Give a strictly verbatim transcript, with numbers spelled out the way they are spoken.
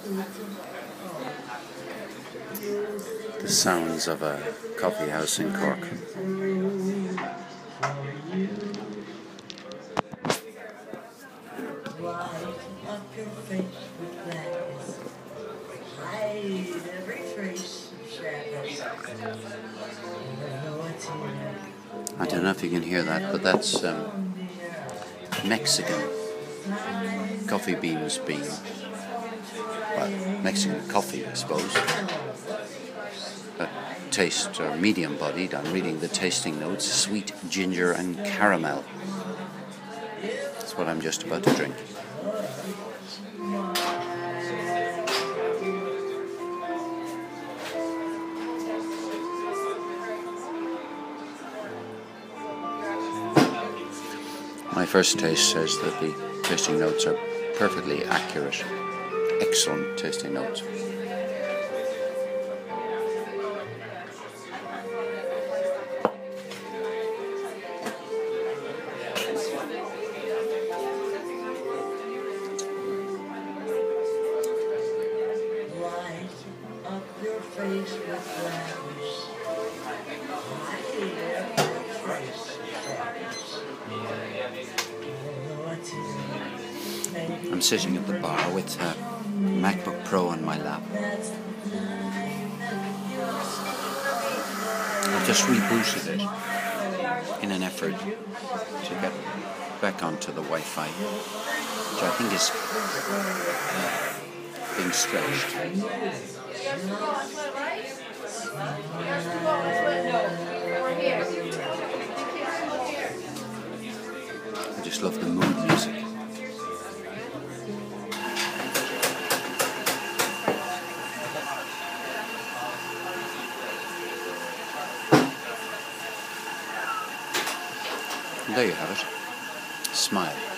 The sounds of a coffee house in Cork. I don't know if you can hear that, but that's um, Mexican coffee beans being, well, Mexican coffee, I suppose. A taste or medium bodied. I'm reading the tasting notes: sweet, ginger, and caramel. That's what I'm just about to drink. My first taste says that the tasting notes are perfectly accurate. Excellent tasting notes. Light up your face with flowers. Light up your face with flowers. I'm sitting at the bar with a MacBook Pro on my lap. I've just rebooted it in an effort to get back onto the Wi-Fi, which I think is being stretched. I just love the mood music. And there you have it. Smile.